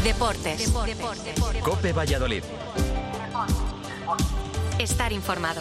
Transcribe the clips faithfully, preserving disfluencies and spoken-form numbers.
Deportes. Deportes. COPE Valladolid. Estar informado.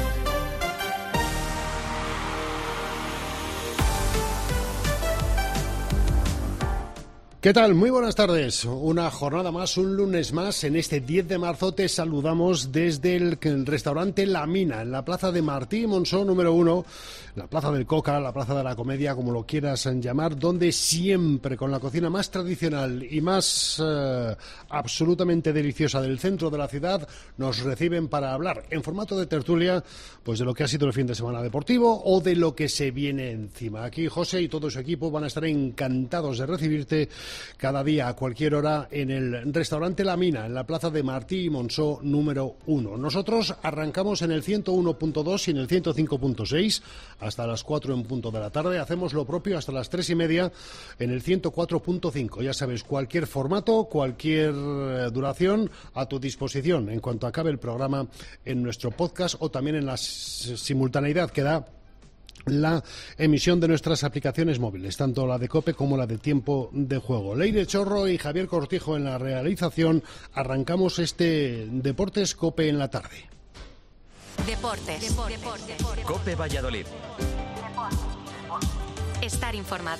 ¿Qué tal? Muy buenas tardes. Una jornada más, un lunes más. En este diez de marzo te saludamos desde el restaurante La Mina, en la plaza de Martí y Monzó número uno, la plaza del Coca, la plaza de la Comedia, como lo quieras llamar, donde siempre con la cocina más tradicional y más eh, absolutamente deliciosa del centro de la ciudad nos reciben para hablar en formato de tertulia pues de lo que ha sido el fin de semana deportivo o de lo que se viene encima. Aquí José y todo su equipo van a estar encantados de recibirte cada día a cualquier hora en el restaurante La Mina, en la plaza de Martí y Monzó número uno. Nosotros arrancamos en el ciento uno punto dos y en el ciento cinco punto seis hasta las cuatro en punto de la tarde. Hacemos lo propio hasta las tres y media en el ciento cuatro punto cinco. Ya sabes, cualquier formato, cualquier duración a tu disposición en cuanto acabe el programa en nuestro podcast o también en la simultaneidad que da la emisión de nuestras aplicaciones móviles, tanto la de COPE como la de Tiempo de Juego. Leire Chorro y Javier Cortijo en la realización. Arrancamos este Deportes COPE en la tarde. Deportes. Deportes. Deportes. COPE Valladolid. Estar informado.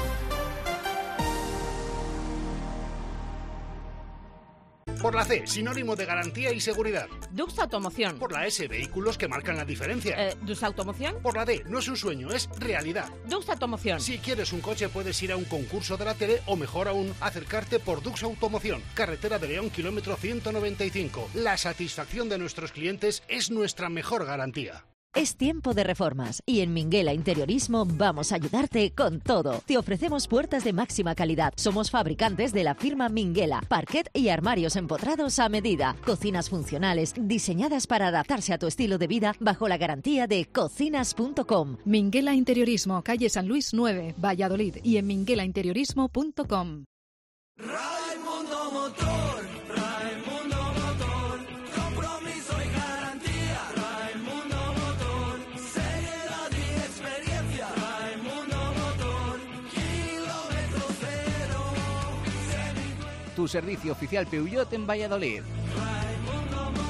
Por la C, sinónimo de garantía y seguridad. Dux Automoción. Por la S, vehículos que marcan la diferencia. Eh, ¿Dux Automoción? Por la D, no es un sueño, es realidad. Dux Automoción. Si quieres un coche puedes ir a un concurso de la tele o mejor aún, acercarte por Dux Automoción. Carretera de León, kilómetro ciento noventa y cinco. La satisfacción de nuestros clientes es nuestra mejor garantía. Es tiempo de reformas y en Minguela Interiorismo vamos a ayudarte con todo. Te ofrecemos puertas de máxima calidad. Somos fabricantes de la firma Minguela, parquet y armarios empotrados a medida. Cocinas funcionales diseñadas para adaptarse a tu estilo de vida bajo la garantía de cocinas punto com. Minguela Interiorismo, calle San Luis nueve, Valladolid y en minguela interiorismo punto com. Raimundo Motor, Raimundo Motor, compromiso y garantía. Raimundo Motor, seriedad y experiencia. Raimundo Motor, kilómetro cero. Tu servicio oficial Peugeot en Valladolid. Raimundo Motor.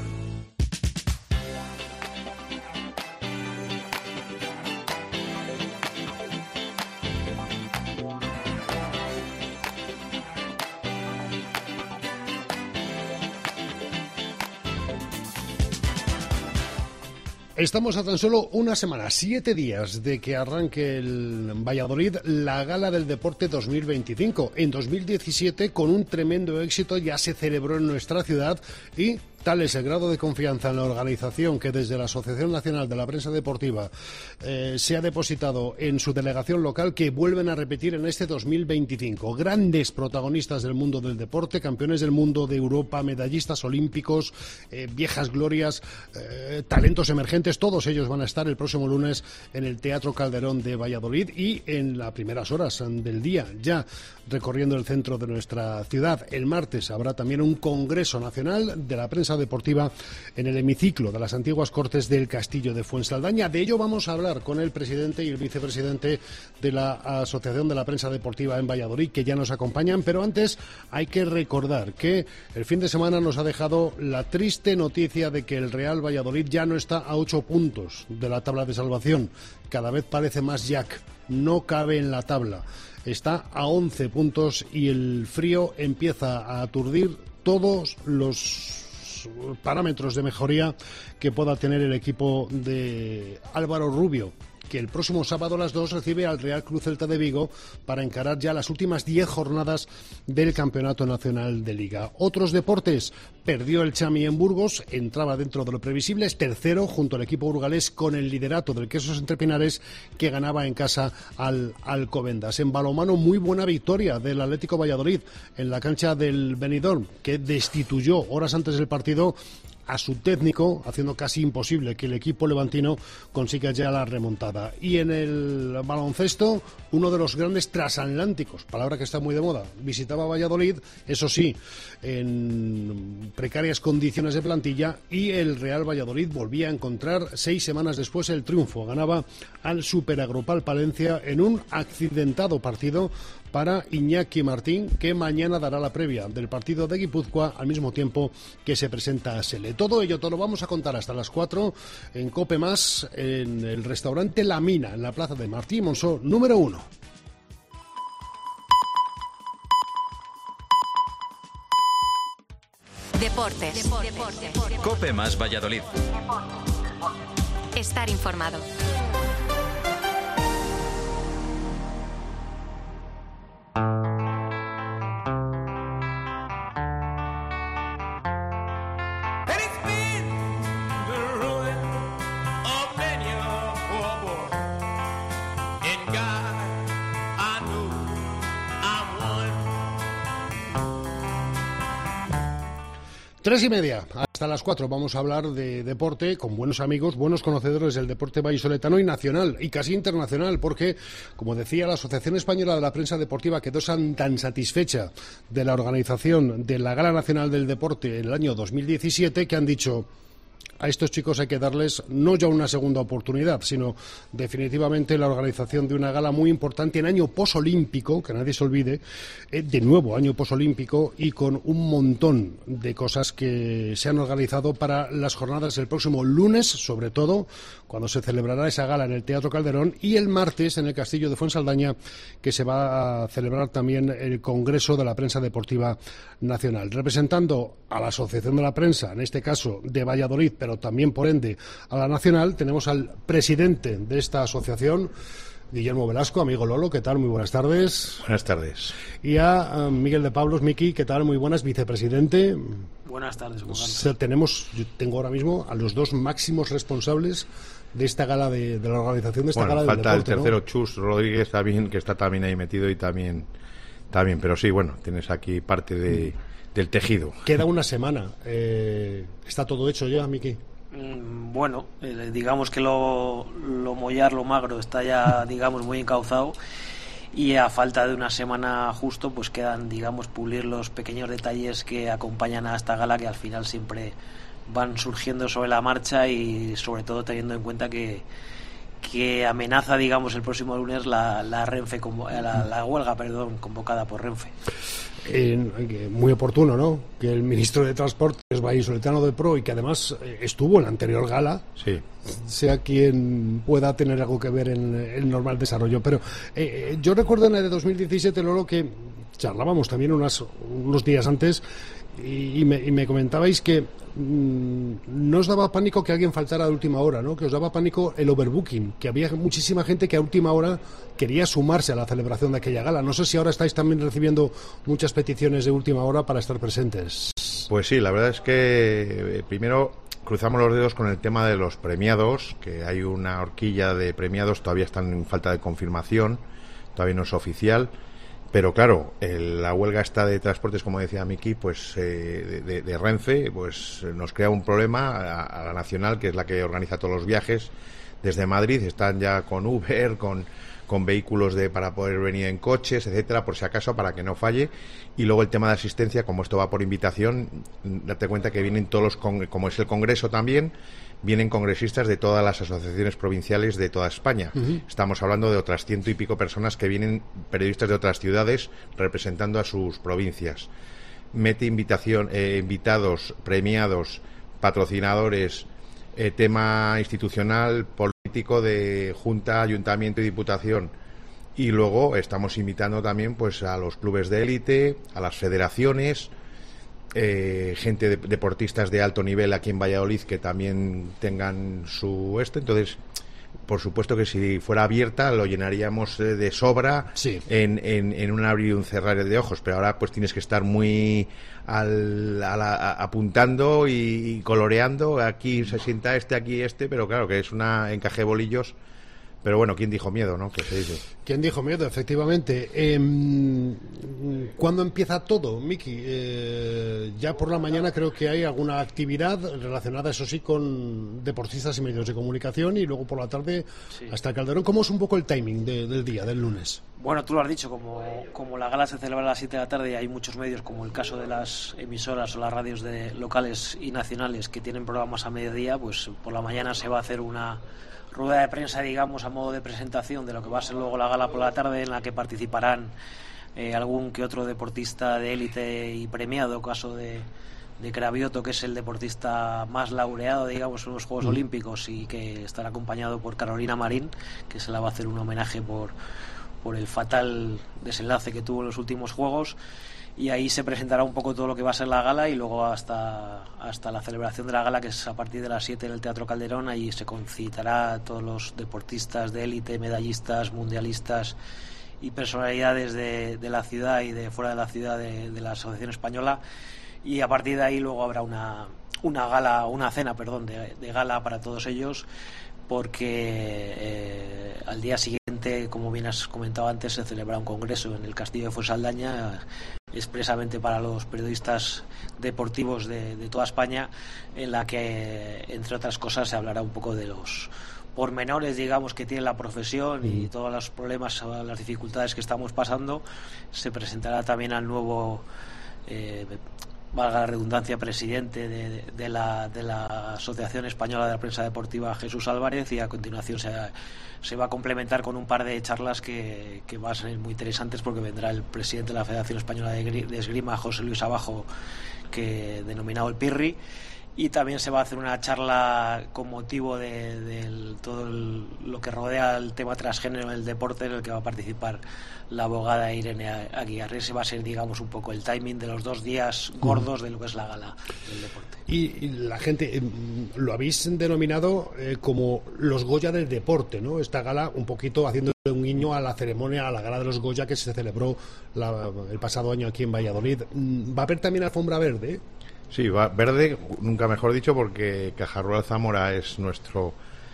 Estamos a tan solo una semana, siete días de que arranque el Valladolid la Gala del Deporte dos mil veinticinco. En dos mil diecisiete, con un tremendo éxito, ya se celebró en nuestra ciudad y tal es el grado de confianza en la organización que desde la Asociación Nacional de la Prensa Deportiva eh, se ha depositado en su delegación local que vuelven a repetir en este dos mil veinticinco. Grandes protagonistas del mundo del deporte, campeones del mundo, de Europa, medallistas olímpicos, eh, viejas glorias, eh, talentos emergentes, todos ellos van a estar el próximo lunes en el Teatro Calderón de Valladolid y en las primeras horas del día, ya recorriendo el centro de nuestra ciudad. El martes habrá también un Congreso Nacional de la Prensa Deportiva en el hemiciclo de las antiguas Cortes del Castillo de Fuensaldaña. De ello vamos a hablar con el presidente y el vicepresidente de la Asociación de la Prensa Deportiva en Valladolid, que ya nos acompañan, pero antes hay que recordar que el fin de semana nos ha dejado la triste noticia de que el Real Valladolid ya no está a ocho puntos de la tabla de salvación. Cada vez parece más Jack, no cabe en la tabla. Está a once puntos y el frío empieza a aturdir todos los parámetros de mejoría que pueda tener el equipo de Álvaro Rubio, que el próximo sábado a las dos recibe al Real Club Celta de Vigo para encarar ya las últimas diez jornadas del Campeonato Nacional de Liga. Otros deportes, perdió el Chami en Burgos, entraba dentro de lo previsible, es tercero junto al equipo burgalés con el liderato del Quesos Entre Pinares, que ganaba en casa al Alcobendas. En balonmano, muy buena victoria del Atlético Valladolid en la cancha del Benidorm, que destituyó horas antes del partido a su técnico, haciendo casi imposible que el equipo levantino consiga ya la remontada. Y en el baloncesto, uno de los grandes transatlánticos, palabra que está muy de moda, visitaba Valladolid, eso sí, en precarias condiciones de plantilla, y el Real Valladolid volvía a encontrar seis semanas después el triunfo. Ganaba al Superagrupal Palencia en un accidentado partido para Iñaki Martín, que mañana dará la previa del partido de Guipúzcoa al mismo tiempo que se presenta a Sele. Todo ello te lo vamos a contar hasta las cuatro en COPE Más, en el restaurante La Mina, en la plaza de Martí Monzó, número uno. Deportes. Deportes. COPE Más Valladolid. Estar informado. Tres y media, hasta las cuatro vamos a hablar de deporte con buenos amigos, buenos conocedores del deporte vallisoletano y nacional y casi internacional, porque, como decía, la Asociación Española de la Prensa Deportiva quedó tan satisfecha de la organización de la Gala Nacional del Deporte en el año dos mil diecisiete que han dicho: a estos chicos hay que darles no ya una segunda oportunidad, sino definitivamente la organización de una gala muy importante en año posolímpico, que nadie se olvide, eh, de nuevo año posolímpico, y con un montón de cosas que se han organizado para las jornadas del próximo lunes, sobre todo cuando se celebrará esa gala en el Teatro Calderón, y el martes en el Castillo de Fuensaldaña, que se va a celebrar también el Congreso de la Prensa Deportiva Nacional. Representando a la Asociación de la Prensa, en este caso de Valladolid, pero también, por ende, a la nacional, tenemos al presidente de esta asociación, Guillermo Velasco. Amigo Lolo, ¿qué tal? Muy buenas tardes. Buenas tardes. Y a uh, Miguel de Pablos, Miki, ¿qué tal? Muy buenas, vicepresidente. Buenas tardes. O sea, tenemos, yo tengo ahora mismo a los dos máximos responsables de esta gala, de, de la organización de esta bueno, gala del deporte. Falta el tercero, ¿no? Chus Rodríguez, también, que está también ahí metido y también, también. Pero sí, bueno, tienes aquí parte de... Mm. del tejido. Queda una semana. Eh, ¿Está todo hecho ya, Miki? Mm, bueno, eh, digamos que lo, lo mollar, lo magro está ya, digamos, muy encauzado, y a falta de una semana justo, pues quedan, digamos, pulir los pequeños detalles que acompañan a esta gala, que al final siempre van surgiendo sobre la marcha, y sobre todo teniendo en cuenta que que amenaza, digamos, el próximo lunes la, la Renfe, la, la huelga, perdón, convocada por Renfe. Eh, muy oportuno, ¿no? Que el ministro de Transporte es vallisoletano de pro y que además eh, estuvo en la anterior gala, sí, sea quien pueda tener algo que ver en el normal desarrollo. Pero eh, yo recuerdo en la de dos mil diecisiete, Lolo, que charlábamos también unas, unos días antes y, y, me, y me comentabais que mmm, no os daba pánico que alguien faltara de última hora, ¿no? Que os daba pánico el overbooking, que había muchísima gente que a última hora quería sumarse a la celebración de aquella gala. No sé si ahora estáis también recibiendo muchas peticiones de última hora para estar presentes. Pues sí, la verdad es que eh, primero cruzamos los dedos con el tema de los premiados, que hay una horquilla de premiados, todavía están en falta de confirmación, todavía no es oficial. Pero claro, el, la huelga esta de transportes, como decía Miki, pues eh, de, de, de Renfe, pues nos crea un problema a, a la nacional, que es la que organiza todos los viajes desde Madrid. Están ya con Uber, con, con vehículos de para poder venir en coches, etcétera, por si acaso, para que no falle. Y luego el tema de asistencia, como esto va por invitación, date cuenta que vienen todos los, con, como es el Congreso también, vienen congresistas de todas las asociaciones provinciales de toda España. Uh-huh. Estamos hablando de otras ciento y pico personas que vienen, periodistas de otras ciudades, representando a sus provincias. Mete invitación, eh, invitados, premiados, patrocinadores, eh, tema institucional, político de Junta, Ayuntamiento y Diputación. Y luego estamos invitando también pues a los clubes de élite, a las federaciones, Eh, gente de, deportistas de alto nivel aquí en Valladolid que también tengan su este. Entonces, por supuesto que si fuera abierta lo llenaríamos eh, de sobra, sí, en, en, en un abrir y un cerrar de ojos, pero ahora pues tienes que estar muy al, a la, a, apuntando y, y coloreando, aquí se sienta este, aquí este, pero claro que es una encaje de bolillos. Pero bueno, ¿quién dijo miedo, no? ¿Qué se dice? ¿Quién dijo miedo? Efectivamente. Eh, ¿Cuándo empieza todo, Miki? Eh, ya por la mañana creo que hay alguna actividad relacionada, eso sí, con deportistas y medios de comunicación, y luego por la tarde sí, hasta el Calderón. ¿Cómo es un poco el timing de, del día, del lunes? Bueno, tú lo has dicho, como, como la gala se celebra a las siete de la tarde y hay muchos medios, como el caso de las emisoras o las radios de locales y nacionales que tienen programas a mediodía, pues por la mañana se va a hacer una rueda de prensa, digamos, a modo de presentación de lo que va a ser luego la gala por la tarde, en la que participarán eh, algún que otro deportista de élite y premiado, caso de, de Cravioto, que es el deportista más laureado, digamos, en los Juegos mm. Olímpicos, y que estará acompañado por Carolina Marín, que se la va a hacer un homenaje por, por el fatal desenlace que tuvo en los últimos Juegos. Y ahí se presentará un poco todo lo que va a ser la gala, y luego hasta, hasta la celebración de la gala, que es a partir de las siete en el Teatro Calderón. Ahí se concitará a todos los deportistas de élite, medallistas, mundialistas y personalidades de, de la ciudad y de fuera de la ciudad de, de la Asociación Española, y a partir de ahí luego habrá una, una gala, una cena, perdón, de, de gala para todos ellos, porque eh, al día siguiente, como bien has comentado antes, se celebra un congreso en el Castillo de Fuensaldaña, expresamente para los periodistas deportivos de, de toda España, en la que, entre otras cosas, se hablará un poco de los pormenores, digamos, que tiene la profesión y todos los problemas, las dificultades que estamos pasando. Se presentará también al nuevo, eh, valga la redundancia, presidente de, de, la, de la Asociación Española de la Prensa Deportiva, Jesús Álvarez, y a continuación se, se va a complementar con un par de charlas que, que van a ser muy interesantes, porque vendrá el presidente de la Federación Española de Esgrima, José Luis Abajo, que denominado el Pirri. Y también se va a hacer una charla con motivo de, de todo el, lo que rodea el tema transgénero en el deporte, en el que va a participar la abogada Irene Aguirre. Ese va a ser, digamos, un poco el timing de los dos días gordos de lo que es la gala del deporte. Y, y la gente, eh, lo habéis denominado eh, como los Goya del deporte, ¿no? Esta gala, un poquito haciendo un guiño a la ceremonia, a la gala de los Goya que se celebró la, el pasado año aquí en Valladolid. ¿Va a haber también alfombra verde? Sí, va verde, nunca mejor dicho, porque Caja Rural Zamora es nuestro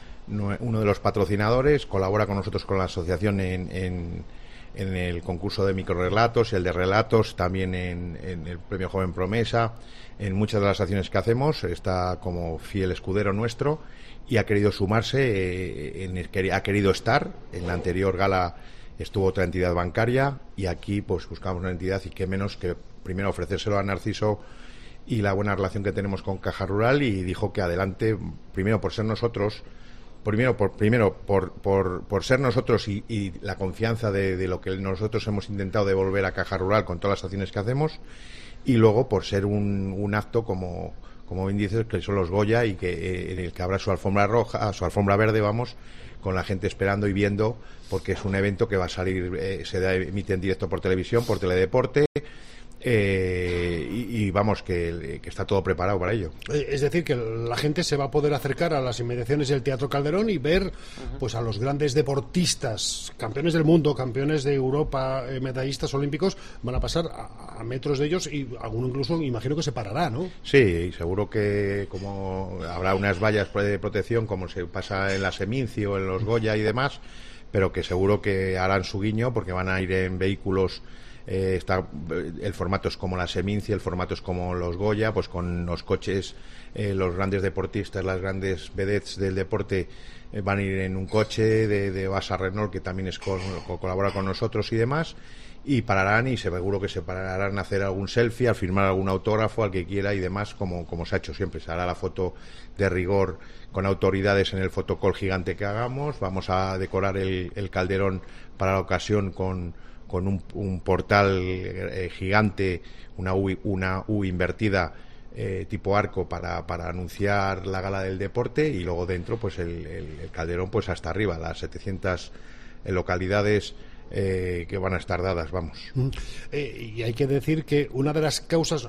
uno de los patrocinadores, colabora con nosotros con la asociación en, en, en el concurso de microrelatos y el de relatos, también en, en el premio Joven Promesa, en muchas de las acciones que hacemos, está como fiel escudero nuestro, y ha querido sumarse, eh, en el, ha querido estar. En la anterior gala estuvo otra entidad bancaria, y aquí pues buscamos una entidad, y qué menos que primero ofrecérselo a Narciso y la buena relación que tenemos con Caja Rural, y dijo que adelante, primero por ser nosotros, primero por primero por por, por ser nosotros y, y la confianza de, de lo que nosotros hemos intentado devolver a Caja Rural con todas las acciones que hacemos, y luego por ser un, un acto como como bien dices, que son los Goya, y que eh, en el que habrá su alfombra roja, su alfombra verde, vamos, con la gente esperando y viendo, porque es un evento que va a salir, eh, se da, emite en directo por televisión, por Teledeporte. Eh, y, y vamos, que, que está todo preparado para ello. Es decir, que la gente se va a poder acercar a las inmediaciones del Teatro Calderón y ver uh-huh. pues a los grandes deportistas, campeones del mundo, campeones de Europa, eh, medallistas olímpicos, van a pasar a, a metros de ellos, y alguno incluso imagino que se parará, ¿no? Sí, seguro que como habrá unas vallas de protección, como se pasa en la Seminci o en los Goya y demás, pero que seguro que harán su guiño, porque van a ir en vehículos. Eh, está, el formato es como la Seminci, el formato es como los Goya, pues con los coches, eh, los grandes deportistas, las grandes vedettes del deporte eh, van a ir en un coche de, de Basa Renault, que también es con, con, colabora con nosotros y demás, y pararán, y seguro que se pararán a hacer algún selfie, a firmar algún autógrafo al que quiera y demás, como, como se ha hecho siempre. Se hará la foto de rigor con autoridades en el fotocall gigante que hagamos. Vamos a decorar el, el Calderón para la ocasión con con un, un portal eh, gigante, una U, una U invertida eh, tipo arco para, para anunciar la gala del deporte, y luego dentro pues el, el, el Calderón pues hasta arriba, las setecientas localidades eh, que van a estar dadas, vamos. Eh, y hay que decir que una de las causas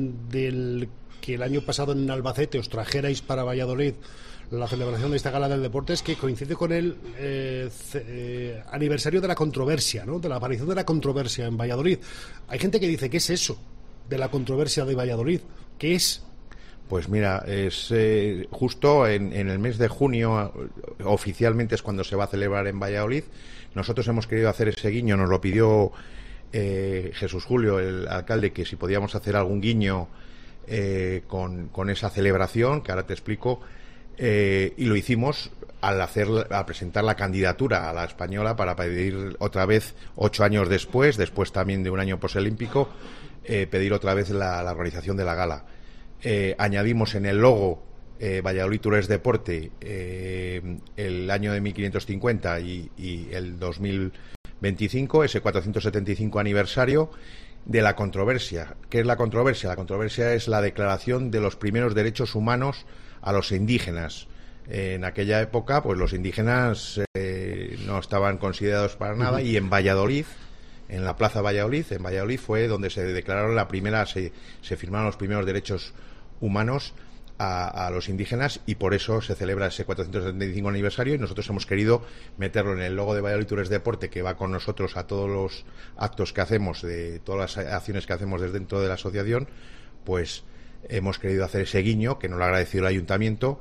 del que el año pasado en Albacete os trajerais para Valladolid la celebración de esta gala del deporte es que coincide con el eh, eh, aniversario de la controversia, ¿no? De la aparición de la controversia en Valladolid. Hay gente que dice, ¿qué es eso de la controversia de Valladolid? ¿Qué es? Pues mira, es eh, justo en, en el mes de junio, oficialmente es cuando se va a celebrar en Valladolid. Nosotros hemos querido hacer ese guiño, nos lo pidió eh, Jesús Julio, el alcalde, que si podíamos hacer algún guiño eh, con, con esa celebración, que ahora te explico. Eh, y lo hicimos al hacer, al presentar la candidatura a la española para pedir otra vez, ocho años después, después también de un año posolímpico, eh, pedir otra vez la, la organización de la gala. Eh, añadimos en el logo eh, Valladolid Tours Deporte eh, el año de mil quinientos cincuenta y, y el dos mil veinticinco, ese cuatrocientos setenta y cinco aniversario de la controversia. ¿Qué es la controversia? La controversia es la declaración de los primeros derechos humanos a los indígenas. En aquella época, pues los indígenas eh, no estaban considerados para nada, y en Valladolid, en la Plaza Valladolid, en Valladolid fue donde se declararon la primera, se, se firmaron los primeros derechos humanos a, a los indígenas, y por eso se celebra ese cuatrocientos setenta y cinco aniversario, y nosotros hemos querido meterlo en el logo de Valladolid Tours Deporte, que va con nosotros a todos los actos que hacemos, de todas las acciones que hacemos desde dentro de la asociación. Pues hemos querido hacer ese guiño, que nos lo ha agradecido el ayuntamiento,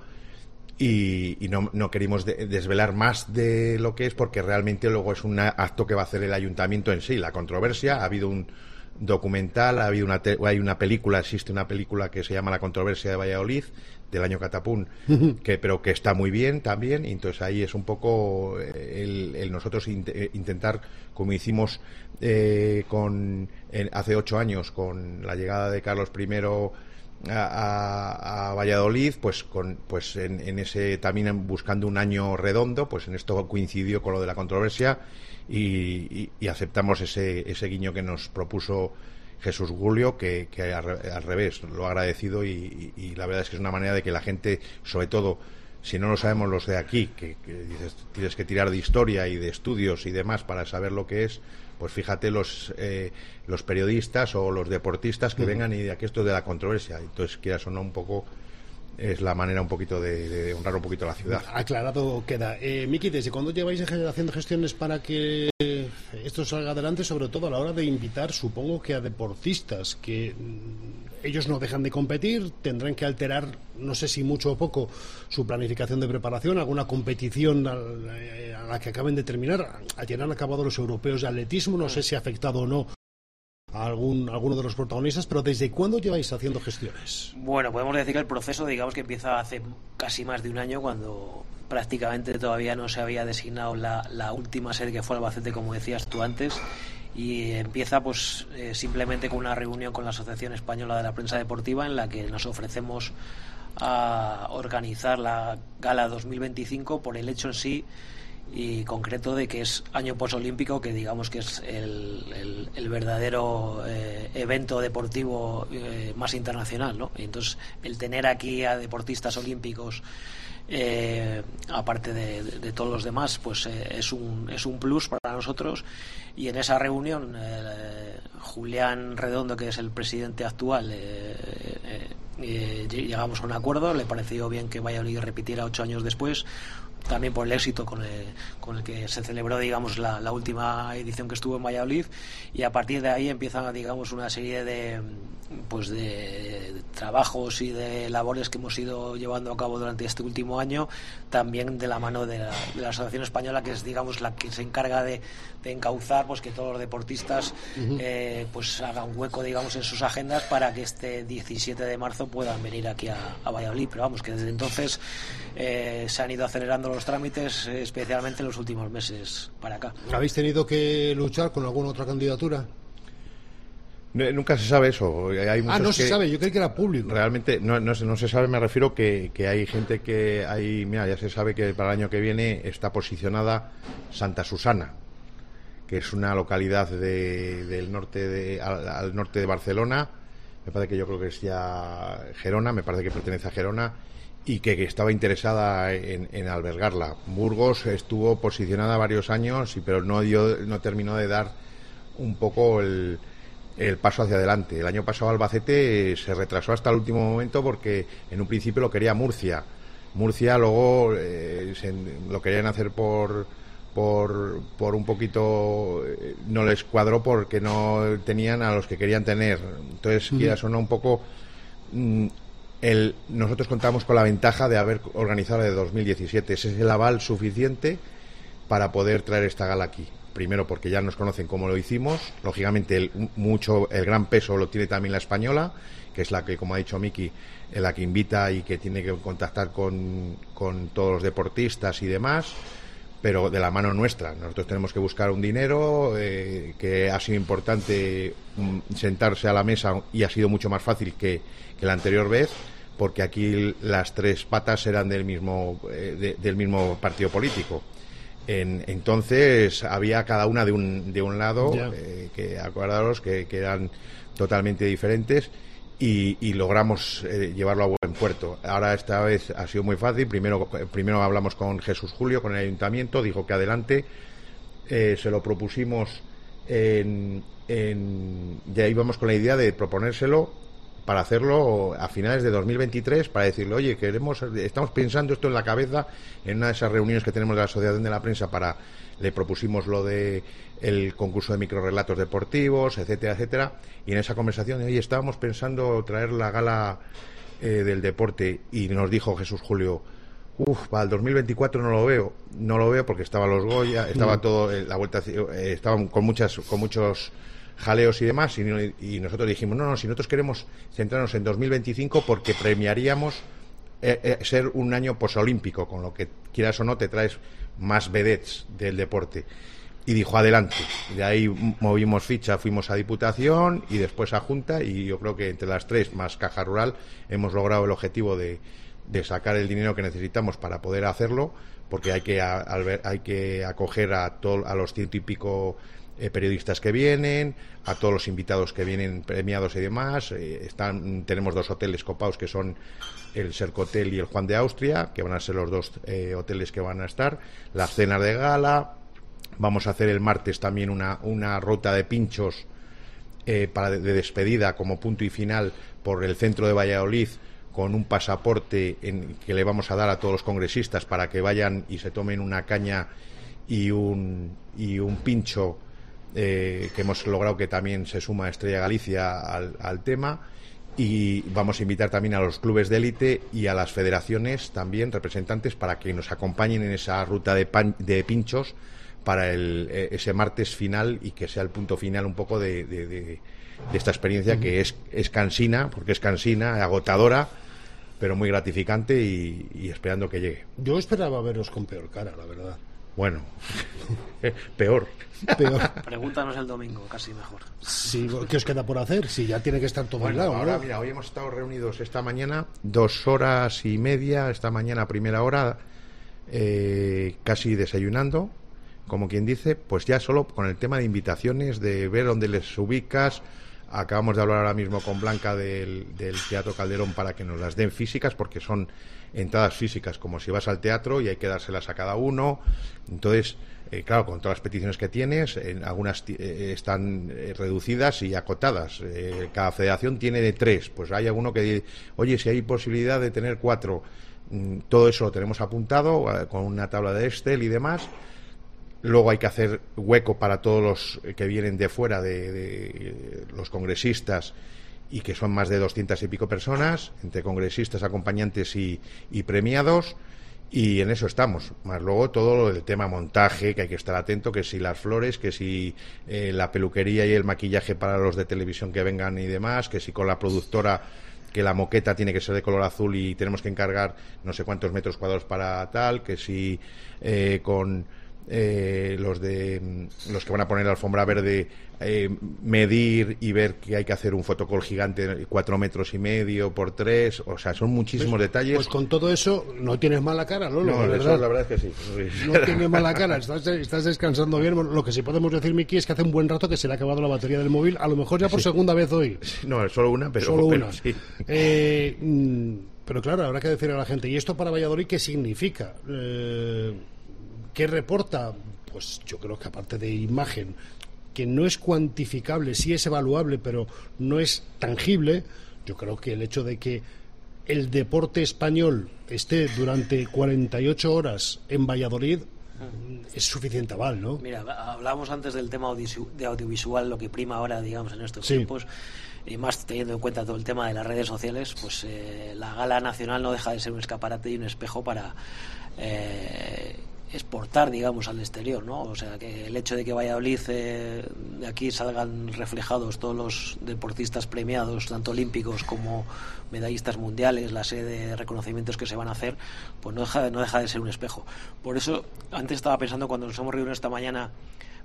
y, y no, no queremos de, desvelar más de lo que es, porque realmente luego es un acto que va a hacer el ayuntamiento en sí. La controversia, ha habido un documental, ha habido una te, hay una película, existe una película que se llama La controversia de Valladolid, del año Catapún, que pero que está muy bien también, y entonces ahí es un poco el, el nosotros int, intentar, como hicimos eh, con en, hace ocho años con la llegada de Carlos primero A, a, a Valladolid, pues con pues en, en ese también buscando un año redondo, pues en esto coincidió con lo de la controversia, y, y, y aceptamos ese, ese guiño que nos propuso Jesús Julio, que, que al, al revés, lo ha agradecido, y, y, y la verdad es que es una manera de que la gente, sobre todo si no lo sabemos los de aquí, que, que dices, tienes que tirar de historia y de estudios y demás para saber lo que es, pues fíjate los eh, los periodistas o los deportistas que uh-huh. vengan y de aquí esto es de la controversia. Entonces, quieras o no, un poco es la manera un poquito de, de honrar un poquito la ciudad. Aclarado queda. Eh, Miki, ¿desde cuándo lleváis haciendo gestiones para que esto salga adelante, sobre todo a la hora de invitar, supongo que a deportistas que ellos no dejan de competir, tendrán que alterar, no sé si mucho o poco, su planificación de preparación, alguna competición a la que acaben de terminar? Ayer han acabado los europeos de atletismo, no sé si ha afectado o no a algún, alguno de los protagonistas, pero ¿desde cuándo lleváis haciendo gestiones? Bueno, podemos decir que el proceso, digamos que empieza hace casi más de un año, cuando prácticamente todavía no se había designado la, la última sede, que fue Albacete, como decías tú antes, y empieza pues eh, simplemente con una reunión con la Asociación Española de la Prensa Deportiva, en la que nos ofrecemos a organizar la Gala dos mil veinticinco por el hecho en sí y concreto de que es año posolímpico, que digamos que es el, el, el verdadero eh, evento deportivo eh, más internacional, ¿no? Y entonces el tener aquí a deportistas olímpicos, eh, aparte de, de, de todos los demás, pues eh, es un es un plus para nosotros. Y en esa reunión eh, Julián Redondo, que es el presidente actual, eh, eh, eh, llegamos a un acuerdo. Le pareció bien que Valladolid repitiera ocho años después, también por el éxito con el, con el que se celebró, digamos, la, la última edición que estuvo en Valladolid, y a partir de ahí empiezan, digamos, una serie de pues de trabajos y de labores que hemos ido llevando a cabo durante este último año, también de la mano de la, de la Asociación Española, que es, digamos, la que se encarga de, de encauzar pues que todos los deportistas uh-huh. eh, pues hagan hueco, digamos, en sus agendas para que este diecisiete de marzo puedan venir aquí a, a Valladolid. Pero vamos, que desde entonces eh, se han ido acelerando los trámites, especialmente en los últimos meses para acá. ¿Habéis tenido que luchar con alguna otra candidatura? No, nunca se sabe eso. Hay ah, no se sabe, yo creí que era público. Realmente no, no, no se sabe, me refiero que, que hay gente que hay, mira, ya se sabe que para el año que viene está posicionada Santa Susana, que es una localidad de, del norte de, al, al norte de Barcelona, me parece que yo creo que es ya Gerona, me parece que pertenece a Gerona, y que, que estaba interesada en, en albergarla. Burgos estuvo posicionada varios años, y pero no dio, no terminó de dar un poco el, el paso hacia adelante. El año pasado Albacete se retrasó hasta el último momento porque en un principio lo quería Murcia. Murcia luego eh, se, lo querían hacer por por por un poquito, eh, no les cuadró porque no tenían a los que querían tener. Entonces, uh-huh. quieras o no, un poco mm, el, nosotros contamos con la ventaja de haber organizado la de dos mil diecisiete. Ese es el aval suficiente para poder traer esta gala aquí. Primero porque ya nos conocen cómo lo hicimos, lógicamente el, mucho, el gran peso lo tiene también la española, que es la que, como ha dicho Miki, la que invita y que tiene que contactar con, con todos los deportistas y demás, pero de la mano nuestra. Nosotros tenemos que buscar un dinero, eh, que ha sido importante um, sentarse a la mesa, y ha sido mucho más fácil que, que la anterior vez, porque aquí las tres patas eran del mismo, eh, de, del mismo partido político. En, entonces había cada una de un, de un lado, eh, que acordaros que, que eran totalmente diferentes. Y, y logramos eh, llevarlo a buen puerto. Ahora esta vez ha sido muy fácil. Primero, primero hablamos con Jesús Julio, con el ayuntamiento, dijo que adelante. Eh, se lo propusimos en, en, ya íbamos con la idea de proponérselo para hacerlo a finales de dos mil veintitrés, para decirle, oye, queremos, estamos pensando esto en la cabeza. En una de esas reuniones que tenemos de la Asociación de la Prensa, para le propusimos lo de el concurso de microrrelatos deportivos, etcétera, etcétera, y en esa conversación, oye, estábamos pensando traer la gala eh, del deporte, y nos dijo Jesús Julio, uff, para el dos mil veinticuatro no lo veo, no lo veo porque estaba los Goya, estaba mm. todo, eh, la vuelta, eh, estaban con muchas, con muchos jaleos y demás, y, y nosotros dijimos, no, no, si nosotros queremos centrarnos en dos mil veinticinco porque premiaríamos eh, eh, ser un año posolímpico, con lo que quieras o no te traes más vedettes del deporte. Y dijo, adelante. De ahí movimos ficha, fuimos a Diputación y después a Junta, y yo creo que entre las tres más Caja Rural hemos logrado el objetivo de, de sacar el dinero que necesitamos para poder hacerlo, porque hay que, a, hay que acoger a, todo, a los ciento y pico eh, periodistas que vienen, a todos los invitados que vienen premiados y demás. Eh, están, tenemos dos hoteles copados, que son el Sercotel y el Juan de Austria, que van a ser los dos eh, hoteles que van a estar. Las cenas de gala. Vamos a hacer el martes también una, una ruta de pinchos eh, para de, de despedida como punto y final por el centro de Valladolid, con un pasaporte en, que le vamos a dar a todos los congresistas para que vayan y se tomen una caña y un, y un pincho, eh, que hemos logrado que también se suma Estrella Galicia al, al tema. Y vamos a invitar también a los clubes de élite y a las federaciones también, representantes, para que nos acompañen en esa ruta de, pan, de pinchos para el, ese martes final, y que sea el punto final un poco de, de, de, de esta experiencia, que es, es cansina, porque es cansina, agotadora, pero muy gratificante, y, y esperando que llegue. Yo esperaba veros con peor cara, la verdad. Bueno, peor. Peor. Pregúntanos el domingo, casi mejor. Sí, ¿qué os queda por hacer? Si ya tiene que estar todo bueno, hilado, ahora, ¿no? Mira, hoy hemos estado reunidos esta mañana, dos horas y media, esta mañana a primera hora, eh, casi desayunando, como quien dice, pues ya solo con el tema de invitaciones, de ver dónde les ubicas. Acabamos de hablar ahora mismo con Blanca del, del Teatro Calderón para que nos las den físicas, porque son entradas físicas como si vas al teatro y hay que dárselas a cada uno. Entonces, eh, claro, con todas las peticiones que tienes, en algunas eh, están eh, reducidas y acotadas. Eh, cada federación tiene de tres, pues hay alguno que dice, oye, si hay posibilidad de tener cuatro. Mm, todo eso lo tenemos apuntado eh, con una tabla de Excel y demás. Luego hay que hacer hueco para todos los que vienen de fuera, de, de los congresistas, y que son más de doscientas y pico personas, entre congresistas, acompañantes y, y premiados, y en eso estamos. Más luego todo lo del tema montaje, que hay que estar atento, que si las flores, que si eh, la peluquería y el maquillaje para los de televisión que vengan y demás, que si con la productora, que la moqueta tiene que ser de color azul y tenemos que encargar no sé cuántos metros cuadrados para tal, que si eh, con... Eh, los de los que van a poner la alfombra verde, eh, medir y ver que hay que hacer un fotocall gigante de cuatro metros y medio por tres, o sea, son muchísimos pues, detalles. Pues con todo eso no tienes mala cara, Lolo. No, la eso, verdad. la verdad es que sí. No tienes mala cara, estás, estás descansando bien. Lo que sí podemos decir, Miki, es que hace un buen rato que se le ha acabado la batería del móvil, a lo mejor ya por sí. segunda vez hoy. No, solo una, pero, solo pero una. sí. Eh, mm, pero claro, habrá que decirle a la gente, ¿y esto para Valladolid qué significa? Eh, ¿Qué reporta? Pues yo creo que aparte de imagen, que no es cuantificable, sí es evaluable, pero no es tangible, yo creo que el hecho de que el deporte español esté durante cuarenta y ocho horas en Valladolid es suficiente aval, ¿no? Mira, hablábamos antes del tema de audiovisual, lo que prima ahora, digamos, en estos sí. tiempos, y más teniendo en cuenta todo el tema de las redes sociales, pues eh, la gala nacional no deja de ser un escaparate y un espejo para... Eh, exportar, digamos, al exterior, ¿no? O sea, que el hecho de que Valladolid, eh, de aquí salgan reflejados todos los deportistas premiados, tanto olímpicos como medallistas mundiales, la serie de reconocimientos que se van a hacer, pues no deja, no deja de ser un espejo. Por eso, antes estaba pensando, cuando nos hemos reunido esta mañana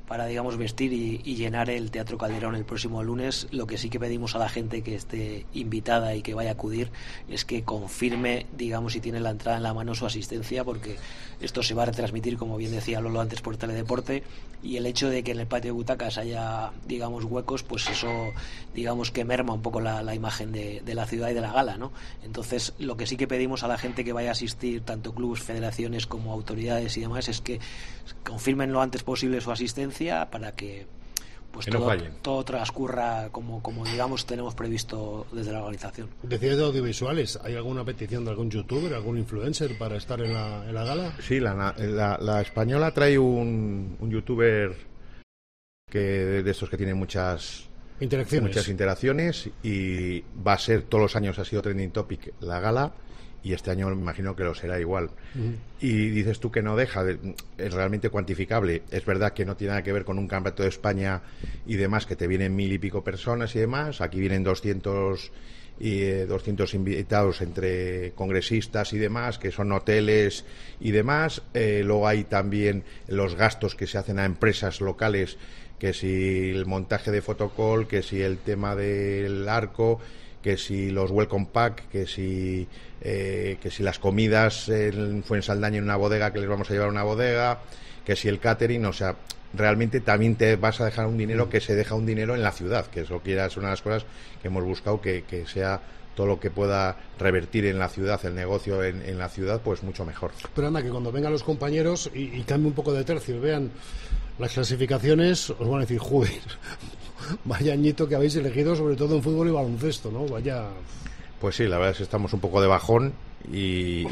para digamos vestir y, y llenar el Teatro Calderón el próximo lunes. Lo que sí que pedimos a la gente que esté invitada y que vaya a acudir es que confirme, digamos, si tiene la entrada en la mano, su asistencia, porque esto se va a retransmitir, como bien decía Lolo antes, por Teledeporte, y el hecho de que en el patio de butacas haya, digamos, huecos, pues eso, digamos, que merma un poco la, la imagen de, de la ciudad y de la gala, ¿no? Entonces, lo que sí que pedimos a la gente que vaya a asistir, tanto clubes, federaciones como autoridades y demás, es que confirmen lo antes posible su asistencia para que pues que no todo, fallen. todo transcurra como, como digamos tenemos previsto desde la organización. Decías de audiovisuales, ¿hay alguna petición de algún youtuber, algún influencer para estar en la, en la gala? Sí, la, la, la española trae un, un youtuber que de estos que tiene muchas interacciones. muchas interacciones y va a ser, todos los años ha sido trending topic la gala, y este año me imagino que lo será igual. Uh-huh. Y dices tú que no deja, de, es realmente cuantificable. Es verdad que no tiene nada que ver con un campeonato de España y demás, que te vienen mil y pico personas y demás. Aquí vienen doscientos y eh, doscientos invitados entre congresistas y demás, que son hoteles y demás. Eh, luego hay también los gastos que se hacen a empresas locales, que si el montaje de fotocall, que si el tema del arco, que si los welcome pack, que si eh, que si las comidas en Fuensaldaña en una bodega, que les vamos a llevar a una bodega, que si el catering, o sea, realmente también te vas a dejar un dinero, que se deja un dinero en la ciudad, que es lo que es una de las cosas que hemos buscado, que, que sea todo lo que pueda revertir en la ciudad, el negocio en, en la ciudad, pues mucho mejor. Pero anda, que cuando vengan los compañeros y, y cambie un poco de tercio y vean las clasificaciones, os van a decir, joder, vaya añito que habéis elegido, sobre todo en fútbol y baloncesto, ¿no? Vaya... Pues sí, la verdad es que estamos un poco de bajón y,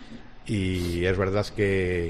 y es verdad que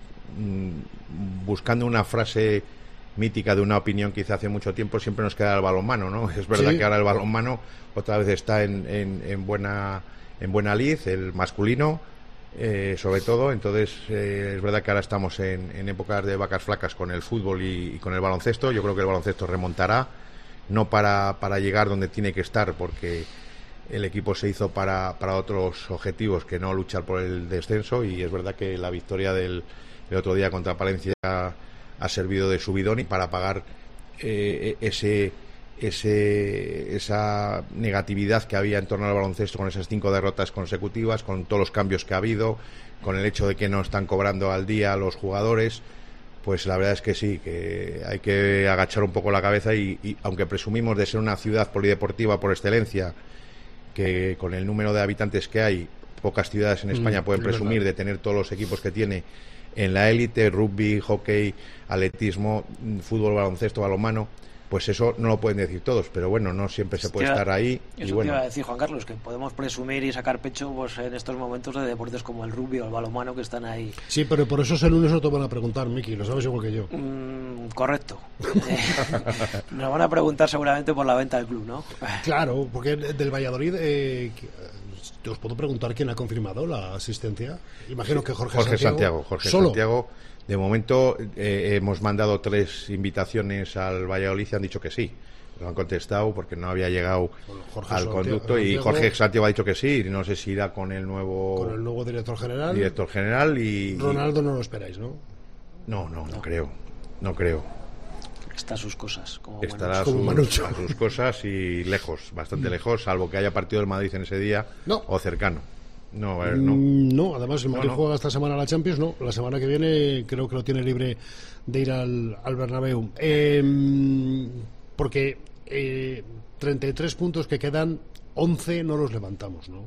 mmm, buscando una frase mítica de una opinión que hice hace mucho tiempo, siempre nos queda el balonmano, ¿no? Es verdad ¿Sí? que ahora el balonmano otra vez está en, en, en buena en buena lid, el masculino, eh, sobre todo. Entonces eh, es verdad que ahora estamos en, en épocas de vacas flacas con el fútbol y, y con el baloncesto. Yo creo que el baloncesto remontará, no para, para llegar donde tiene que estar, porque el equipo se hizo para, para otros objetivos que no luchar por el descenso, y es verdad que la victoria del, del otro día contra Palencia ha servido de subidón y para pagar eh, ese, ese esa negatividad que había en torno al baloncesto, con esas cinco derrotas consecutivas, con todos los cambios que ha habido, con el hecho de que no están cobrando al día los jugadores. Pues la verdad es que sí, que hay que agachar un poco la cabeza y, y aunque presumimos de ser una ciudad polideportiva por excelencia, que con el número de habitantes que hay, pocas ciudades en España mm, pueden presumir verdad. de tener todos los equipos que tiene en la élite, rugby, hockey, atletismo, fútbol, baloncesto, balonmano, pues eso no lo pueden decir todos, pero bueno, no siempre se puede estar ahí. Eso y bueno, te iba a decir, Juan Carlos, que podemos presumir y sacar pecho pues en estos momentos de deportes como el rugby o el balonmano, que están ahí. Sí, pero por eso el lunes no te van a preguntar, Miki, lo sabes igual que yo. Mm, correcto. Nos van a preguntar seguramente por la venta del club, ¿no? Claro, porque del Valladolid... Eh, ¿os puedo preguntar quién ha confirmado la asistencia? Imagino que Jorge, Jorge Santiago. Santiago Jorge ¿Solo? Santiago. De momento eh, hemos mandado tres invitaciones al Valladolid y han dicho que sí. Lo han contestado porque no había llegado bueno, al Santiago, conducto y Santiago, Jorge Santiago ha dicho que sí. No sé si irá con el nuevo con el nuevo director general. Director general y Ronaldo no lo esperáis, ¿no? No, no, no, no creo. No creo. Está a sus cosas. Como Estará a sus, a sus cosas y lejos, bastante lejos, salvo que haya partido del Madrid en ese día no. o cercano. No, eh, no. no, además el Madrid no, no. juega esta semana la Champions, no. La semana que viene creo que lo tiene libre de ir al, al Bernabéu. Eh, porque eh, treinta y tres puntos que quedan, once no los levantamos, ¿no?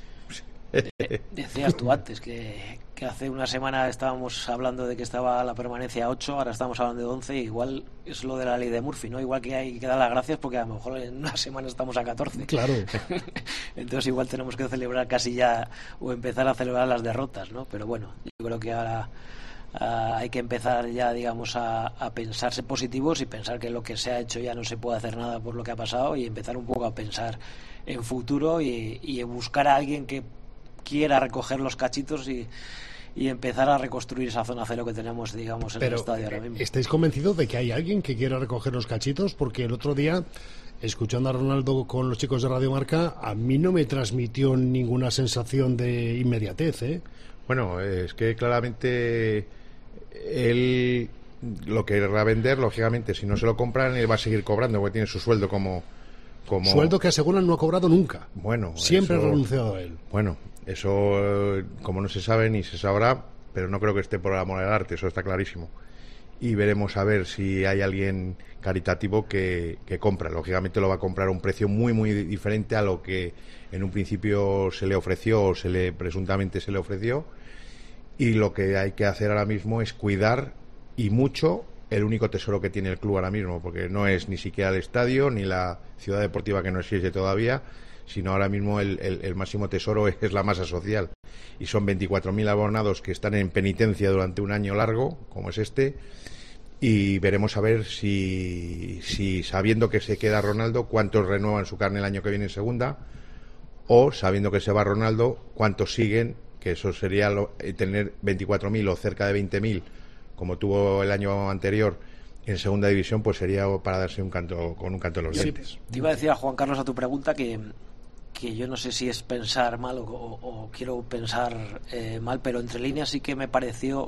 Decías tú antes que, que hace una semana estábamos hablando de que estaba la permanencia a ocho, ahora estamos hablando de once, igual es lo de la ley de Murphy, ¿no? Igual que hay que dar las gracias porque a lo mejor en una semana estamos a catorce. Claro. Entonces igual tenemos que celebrar casi ya, o empezar a celebrar las derrotas, ¿no? Pero bueno, yo creo que ahora uh, hay que empezar ya, digamos, a, a pensarse positivos y pensar que lo que se ha hecho ya no se puede hacer nada por lo que ha pasado, y empezar un poco a pensar en futuro y, y buscar a alguien que quiera recoger los cachitos y, y empezar a reconstruir esa zona cero que tenemos, digamos, en Pero, el estadio ahora mismo. ¿estáis convencidos de que hay alguien que quiera recoger los cachitos? Porque el otro día, escuchando a Ronaldo con los chicos de Radio Marca, a mí no me transmitió ninguna sensación de inmediatez, ¿eh? Bueno, es que claramente él lo querrá vender, lógicamente, si no se lo compran, él va a seguir cobrando, porque tiene su sueldo como... como... Sueldo que aseguran no ha cobrado nunca. Bueno, siempre eso... ha renunciado a él. Bueno, eso como no se sabe ni se sabrá, pero no creo que esté por el amor al arte, eso está clarísimo. Y veremos a ver si hay alguien caritativo que, que compra. Lógicamente lo va a comprar a un precio muy, muy diferente a lo que en un principio se le ofreció o se le presuntamente se le ofreció. Y lo que hay que hacer ahora mismo es cuidar y mucho el único tesoro que tiene el club ahora mismo, porque no es ni siquiera el estadio ni la ciudad deportiva, que no existe todavía, sino ahora mismo el, el, el máximo tesoro es, es la masa social. Y son veinticuatro mil abonados que están en penitencia durante un año largo, como es este, y veremos a ver si, si sabiendo que se queda Ronaldo, cuántos renuevan su carne el año que viene en segunda, o sabiendo que se va Ronaldo, cuántos siguen, que eso sería lo, tener veinticuatro mil o cerca de veinte mil, como tuvo el año anterior en segunda división, pues sería para darse un canto con un canto en los dientes. Sí, te iba a decir a Juan Carlos a tu pregunta que, que yo no sé si es pensar mal o, o, o quiero pensar eh, mal, pero entre líneas sí que me pareció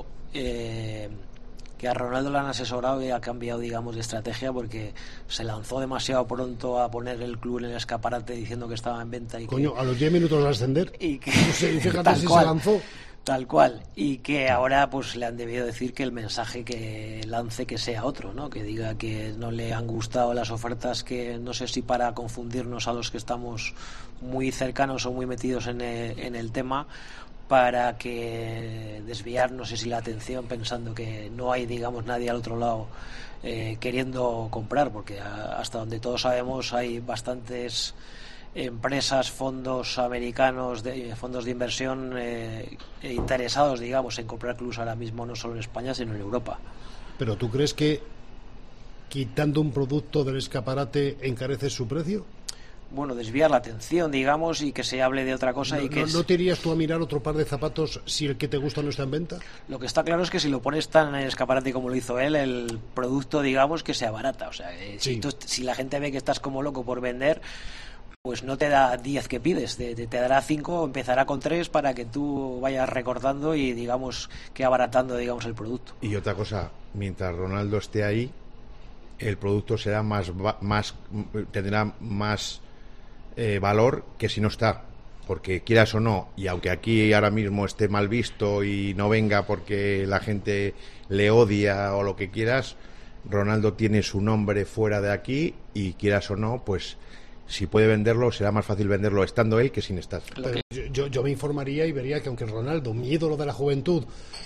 eh, que a Ronaldo le han asesorado y ha cambiado, digamos, de estrategia, porque se lanzó demasiado pronto a poner el club en el escaparate diciendo que estaba en venta. Y Coño, que, a los diez minutos de ascender. Y que, no sé, fíjate tal si cual, se lanzó. Tal cual. Y que ahora pues le han debido decir que el mensaje que lance que sea otro, ¿no? Que diga que no le han gustado las ofertas, que no sé si para confundirnos a los que estamos muy cercanos o muy metidos en el, en el tema, para que desviar, no sé si la atención, pensando que no hay, digamos, nadie al otro lado eh, queriendo comprar, porque a, hasta donde todos sabemos hay bastantes empresas, fondos americanos, de, fondos de inversión eh, interesados, digamos, en comprar clubes ahora mismo, no solo en España, sino en Europa. ¿Pero tú crees que quitando un producto del escaparate encarece su precio? Bueno, desviar la atención, digamos, y que se hable de otra cosa. ¿No, y que no, es... ¿No te irías tú a mirar otro par de zapatos si el que te gusta no está en venta? Lo que está claro es que si lo pones tan en el escaparate como lo hizo él, el producto, digamos, que se abarata. O sea, eh, sí. si, tú, si la gente ve que estás como loco por vender, pues no te da diez que pides, te, te, te dará cinco, empezará con tres para que tú vayas recortando y, digamos, que abaratando, digamos, el producto. Y otra cosa, mientras Ronaldo esté ahí, el producto será más, más tendrá más eh, valor que si no está, porque quieras o no, y aunque aquí ahora mismo esté mal visto y no venga porque la gente le odia o lo que quieras, Ronaldo tiene su nombre fuera de aquí y quieras o no, pues si puede venderlo, será más fácil venderlo estando él que sin estar. Pero yo, yo me informaría y vería que aunque Ronaldo, mi ídolo de la juventud,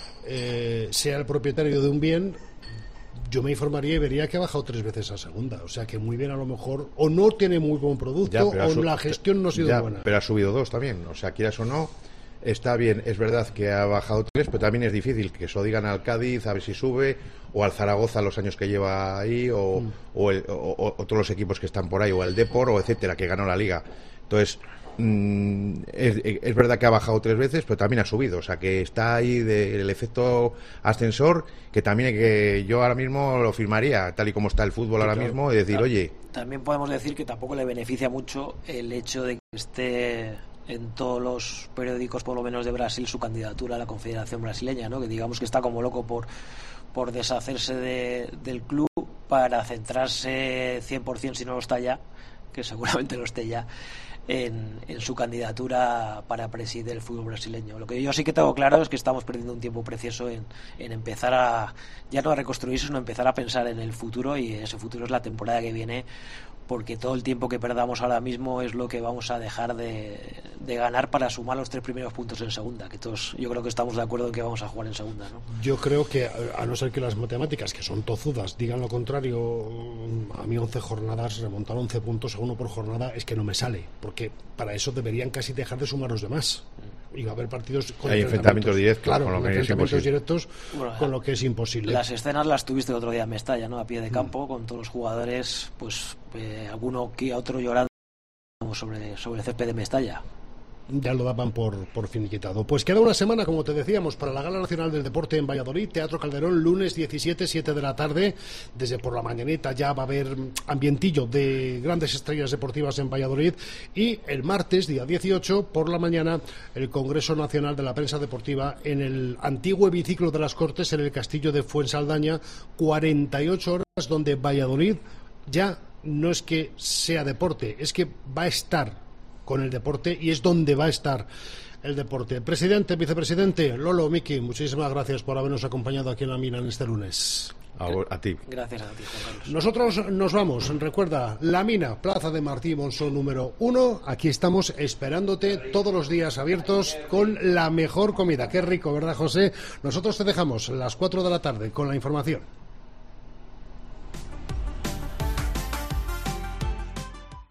eh, sea el propietario de un bien, yo me informaría y vería que ha bajado tres veces a segunda. O sea que muy bien, a lo mejor, o no tiene muy buen producto, ya, o sub... la gestión no ha sido ya, buena. Pero ha subido dos también, o sea, quieras o no, está bien. Es verdad que ha bajado tres, pero también es difícil que eso digan al Cádiz a ver si sube, o al Zaragoza los años que lleva ahí, o, mm. o, el, o, o todos los equipos que están por ahí, o el Depor, o etcétera, que ganó la Liga. Entonces, mmm, es, es verdad que ha bajado tres veces, pero también ha subido. O sea, que está ahí de, el efecto ascensor, que también hay que, yo ahora mismo lo firmaría, tal y como está el fútbol sí, ahora claro. mismo, y decir, claro. oye... También podemos decir que tampoco le beneficia mucho el hecho de que esté en todos los periódicos, por lo menos de Brasil, su candidatura a la Confederación Brasileña, ¿no? Que digamos que está como loco por, por deshacerse de, del club para centrarse cien por ciento, si no lo está ya, que seguramente lo esté ya, en, en su candidatura para presidir el fútbol brasileño. Lo que yo sí que tengo claro es que estamos perdiendo un tiempo precioso en, en empezar a, ya no a reconstruirse, sino a empezar a pensar en el futuro, y ese futuro es la temporada que viene, porque todo el tiempo que perdamos ahora mismo es lo que vamos a dejar de, de ganar para sumar los tres primeros puntos en segunda, que todos yo creo que estamos de acuerdo en que vamos a jugar en segunda, ¿no? Yo creo que, a no ser que las matemáticas, que son tozudas, digan lo contrario, a mí once jornadas, remontar once puntos a uno por jornada es que no me sale, porque para eso deberían casi dejar de sumar los demás. Y va a haber partidos con hay enfrentamientos directos, claro, con lo con que enfrentamientos es directos, bueno, con lo que es imposible. Las escenas las tuviste el otro día en Mestalla, ¿no? A pie de campo, mm. con todos los jugadores, pues eh, alguno que otro llorando sobre, sobre el césped de Mestalla. ya lo daban por, por finiquitado. Pues queda una semana, como te decíamos, para la Gala Nacional del Deporte en Valladolid, Teatro Calderón, lunes diecisiete, siete de la tarde. Desde por la mañanita ya va a haber ambientillo de grandes estrellas deportivas en Valladolid. Y el martes, día dieciocho, por la mañana, el Congreso Nacional de la Prensa Deportiva en el antiguo hemiciclo de las Cortes, en el Castillo de Fuensaldaña, cuarenta y ocho horas donde Valladolid ya no es que sea deporte, es que va a estar con el deporte y es donde va a estar el deporte. Presidente, vicepresidente, Lolo, Miki, muchísimas gracias por habernos acompañado aquí en la mina en este lunes. A, a ti. Gracias a ti, Juan Carlos. Nosotros nos vamos. Recuerda, La Mina, Plaza de Martí Monzón número uno. Aquí estamos esperándote todos los días abiertos con la mejor comida. Qué rico, ¿verdad, José? Nosotros te dejamos a las cuatro de la tarde con la información.